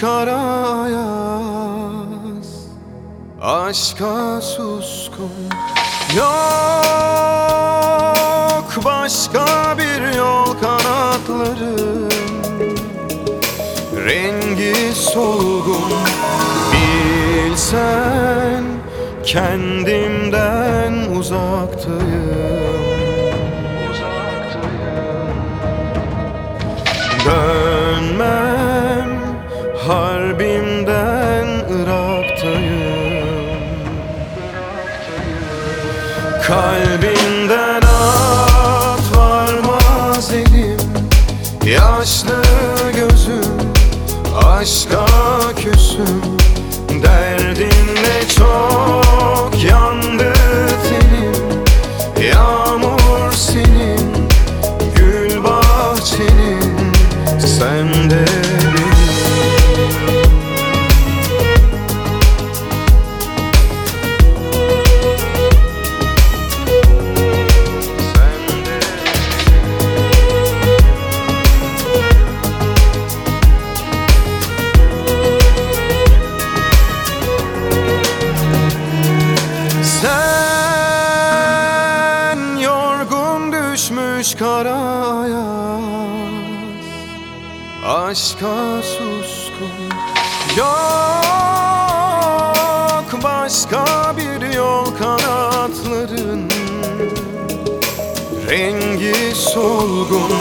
kara yaz, aşka suskun. Yok başka bir yol, kanatların rengi solgun. Bilsen kendimden uzaktayım. Dönmem harbimden, Irak'tayım. Kalbinden at varmaz elim, yaşlı gözüm aşka küsüm. Derdinle çok yandı tenim, yağmur senin, gül bahçenin, sen de benim. Sen yorgun düşmüş kara yaz, aşka suskun. Yok başka bir yol, kanatların rengi solgun.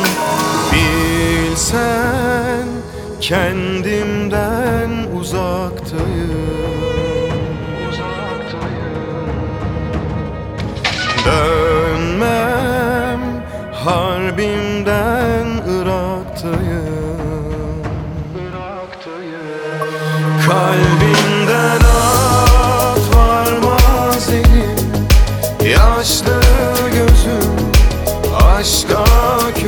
Bilsen kendimden uzaktayım. Dönmem harbimden, Irak'tayım. Kalbinden at varmaz elim, yaşlı gözüm aşka